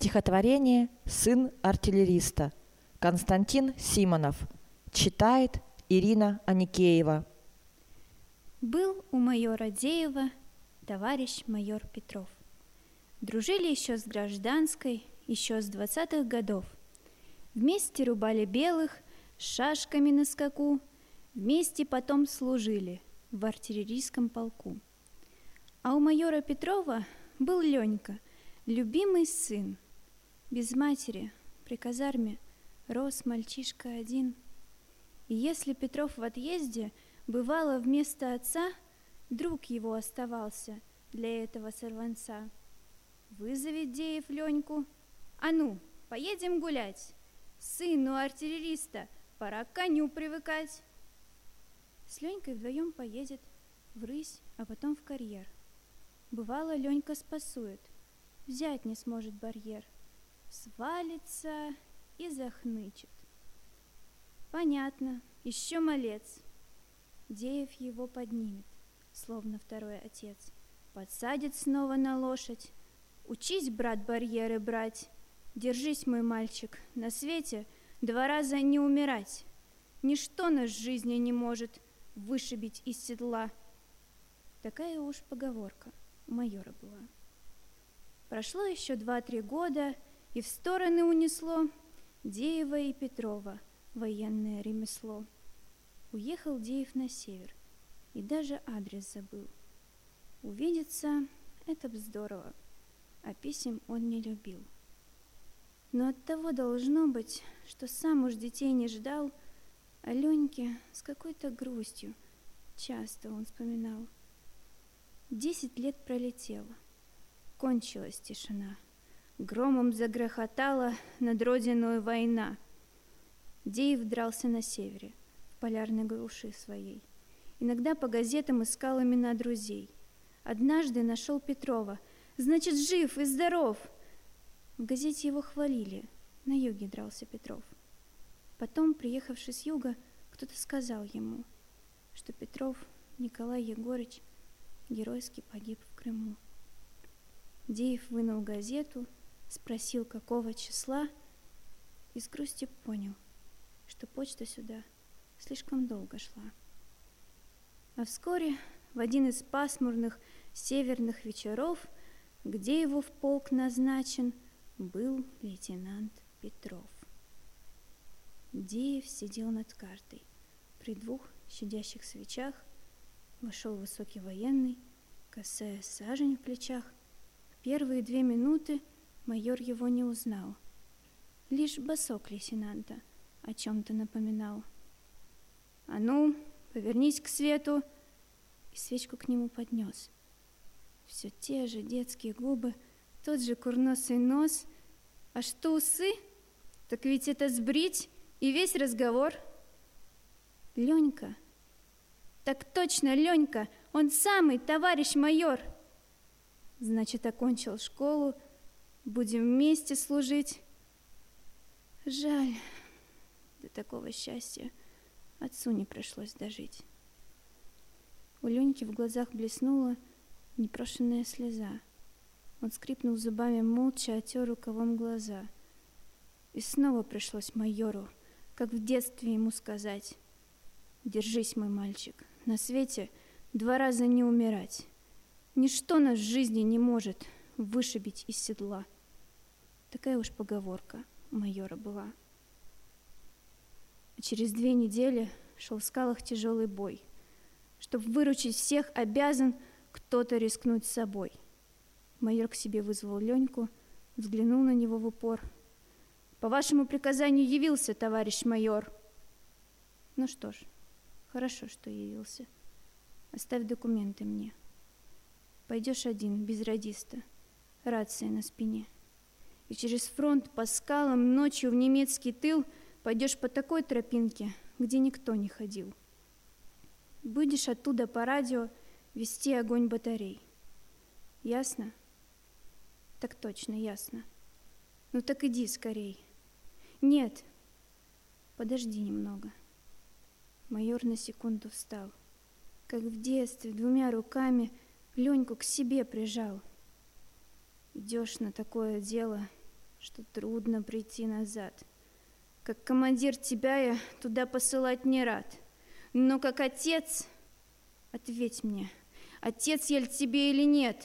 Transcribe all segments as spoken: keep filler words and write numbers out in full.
Стихотворение «Сын артиллериста». Константин Симонов. Читает Ирина Аникеева. Был у майора Деева товарищ майор Петров. Дружили еще с гражданской, еще с двадцатых годов. Вместе рубали белых с шашками на скаку, вместе потом служили в артиллерийском полку. А у майора Петрова был Ленька, любимый сын. Без матери при казарме рос мальчишка один. И если Петров в отъезде, бывало, вместо отца друг его оставался для этого сорванца. Вызовет Деев Леньку: «А ну, поедем гулять! Сыну артиллериста пора к коню привыкать!» С Ленькой вдвоем поедет врысь, а потом в карьер. Бывало, Ленька спасует, взять не сможет барьер, свалится и захнычет. Понятно, еще малец. Деев его поднимет, словно второй отец, подсадит снова на лошадь. «Учись, брат, барьеры брать, держись, мой мальчик, на свете два раза не умирать. Ничто нас жизни не может вышибить из седла». Такая уж поговорка у майора была. Прошло еще два-три года, и в стороны унесло Деева и Петрова военное ремесло. Уехал Деев на север и даже адрес забыл. Увидеться — это б здорово, а писем он не любил. Но оттого должно быть, что сам уж детей не ждал, а Леньке с какой-то грустью часто он вспоминал. Десять лет пролетело, кончилась тишина, громом загрохотала над родиной война. Деев дрался на севере, в полярной глуши своей. Иногда по газетам искал имена друзей. Однажды нашел Петрова. Значит, жив и здоров. В газете его хвалили. На юге дрался Петров. Потом, приехавший с юга, кто-то сказал ему, что Петров Николай Егорыч геройски погиб в Крыму. Деев вынул газету, спросил, какого числа, и с грустью понял, что почта сюда слишком долго шла. А вскоре, в один из пасмурных северных вечеров, где его в полк назначен, был лейтенант Петров. Деев сидел над картой. При двух щадящих свечах вошел высокий военный, косая сажень в плечах. В первые две минуты майор его не узнал. Лишь босок лейтенанта о чем-то напоминал. «А ну, повернись к свету!» И свечку к нему поднес. Все те же детские губы, тот же курносый нос. А что усы? Так ведь это сбрить и весь разговор. Ленька. Так точно, Ленька, он самый товарищ майор. Значит, окончил школу, будем вместе служить. Жаль, до такого счастья отцу не пришлось дожить. У Леньки в глазах блеснула непрошенная слеза. Он скрипнул зубами, молча отер рукавом глаза. И снова пришлось майору, как в детстве, ему сказать: «Держись, мой мальчик, на свете два раза не умирать. Ничто нас в жизни не может вышибить из седла». Такая уж поговорка у майора была. А через две недели шел в скалах тяжелый бой. Чтоб выручить всех, обязан кто-то рискнуть с собой. Майор к себе вызвал Леньку, взглянул на него в упор. «По вашему приказанию явился, товарищ майор». «Ну что ж, хорошо, что явился. Оставь документы мне. Пойдешь один, без радиста, рация на спине. И через фронт по скалам ночью в немецкий тыл пойдешь по такой тропинке, где никто не ходил. Будешь оттуда по радио вести огонь батарей. Ясно?» «Так точно, ясно. Ну так иди скорей». «Нет, подожди немного». Майор на секунду встал. Как в детстве, двумя руками Леньку к себе прижал. «Идешь на такое дело что трудно прийти назад. Как командир тебя я туда посылать не рад, но как отец, ответь мне, отец я ли тебе или нет?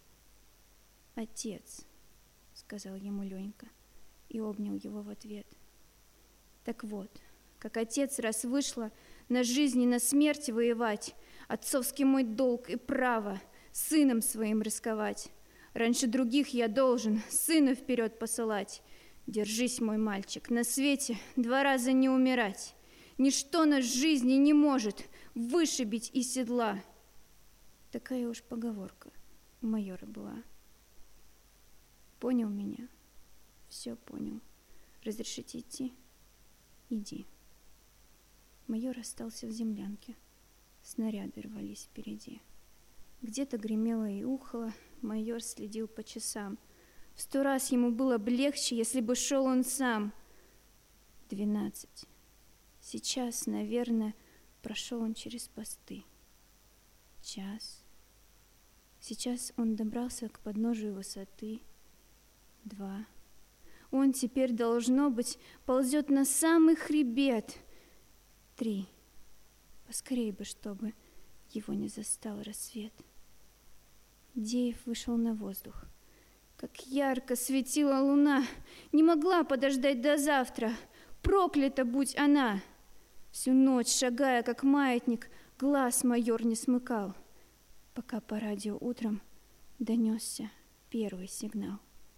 Отец, сказал ему Ленька и обнял его в ответ. Так вот, как отец, раз вышло на жизнь и на смерть воевать, отцовский мой долг и право сыном своим рисковать. Раньше других я должен сына вперед посылать. Держись, мой мальчик, на свете два раза не умирать. Ничто нас жизни не может вышибить из седла. Такая уж поговорка у майора была. Понял меня? Все понял. Разрешите идти? Иди. Майор остался в землянке. Снаряды рвались впереди. Где-то гремело и ухало, майор следил по часам. В сто раз ему было бы легче, если бы шел он сам. Двенадцать. Сейчас, наверное, прошел он через посты. Час. Сейчас он добрался к подножию высоты. Два. Он теперь, должно быть, ползет на самый хребет. Три. Поскорей бы, чтобы его не застал рассвет. Деев вышел на воздух. Как ярко светила луна, не могла подождать до завтра. Проклята будь она! Всю ночь, шагая, как маятник, глаз майор не смыкал, пока по радио утром донесся первый сигнал.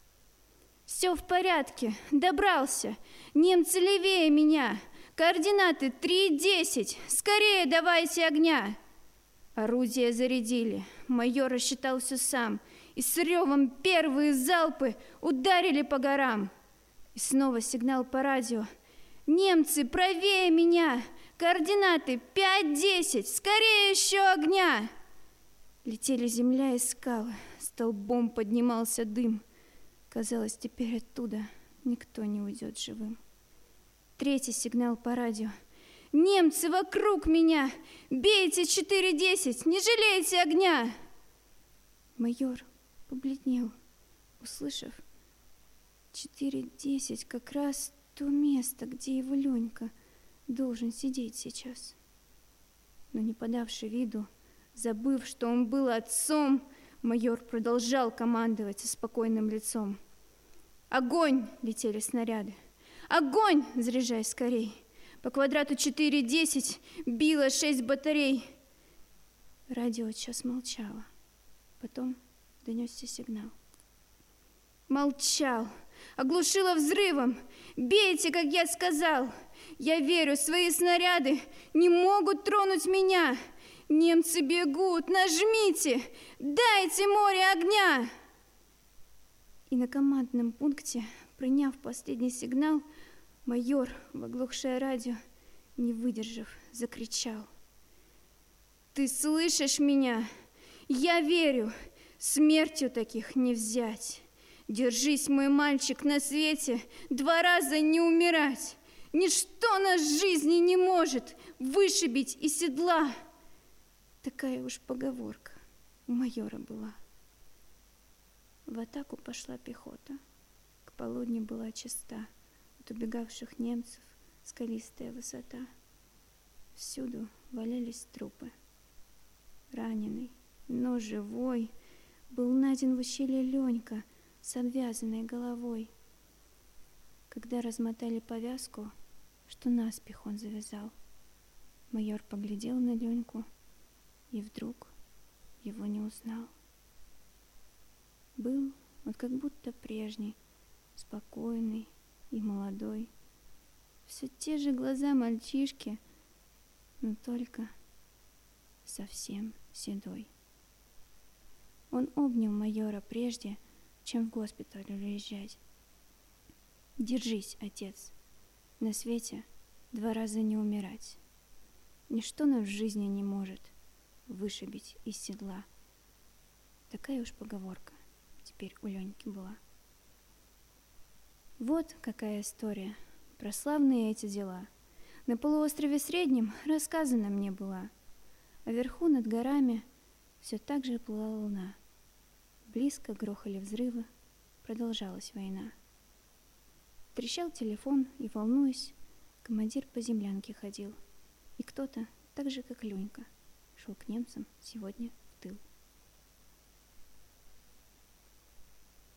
Все в порядке, добрался. Немцы левее меня. Координаты три десять. Скорее давайте огня. Орудия зарядили. Майор рассчитал все сам. И с ревом первые залпы ударили по горам. И снова сигнал по радио. Немцы правее меня. Координаты пять десять. Скорее еще огня. Летели земля и скалы. Столбом поднимался дым. Казалось, теперь оттуда никто не уйдет живым. Третий сигнал по радио. Немцы вокруг меня! Бейте четыре десять! Не жалейте огня! Майор побледнел, услышав четыре десять, как раз то место, где его Ленька должен сидеть сейчас. Но не подавши виду, забыв, что он был отцом, майор продолжал командовать со спокойным лицом. «Огонь!» — летели снаряды. «Огонь!» — заряжай скорей. По квадрату четыре десять било шесть батарей. Радио час молчало. Потом донесся сигнал. Молчал, оглушило взрывом. «Бейте, как я сказал! Я верю, свои снаряды не могут тронуть меня! Немцы бегут, нажмите! Дайте море огня!» И на командном пункте, приняв последний сигнал, майор, в оглохшее радио, не выдержав, закричал. «Ты слышишь меня? Я верю, смертью таких не взять. Держись, мой мальчик, на свете, два раза не умирать. Ничто нас жизни не может вышибить из седла». Такая уж поговорка у майора была. В атаку пошла пехота. К полудню была чиста. От убегавших немцев скалистая высота. Всюду валялись трупы. Раненый, но живой, был найден в ущелье Ленька с обвязанной головой. Когда размотали повязку, что наспех он завязал, майор поглядел на Леньку и вдруг его не узнал. Был он как будто прежний, спокойный и молодой. Все те же глаза мальчишки, но только совсем седой. Он обнял майора прежде, чем в госпиталь уезжать. «Держись, отец, на свете два раза не умирать. Ничто нас в жизни не может вышибить из седла». Такая уж поговорка теперь у Леньки была. Вот какая история про славные эти дела. На полуострове Среднем рассказана мне была, а вверху над горами все так же плыла луна. Близко грохали взрывы, продолжалась война. Трещал телефон, и, волнуясь, командир по землянке ходил. И кто-то, так же, как Ленька, шел к немцам сегодня в тыл.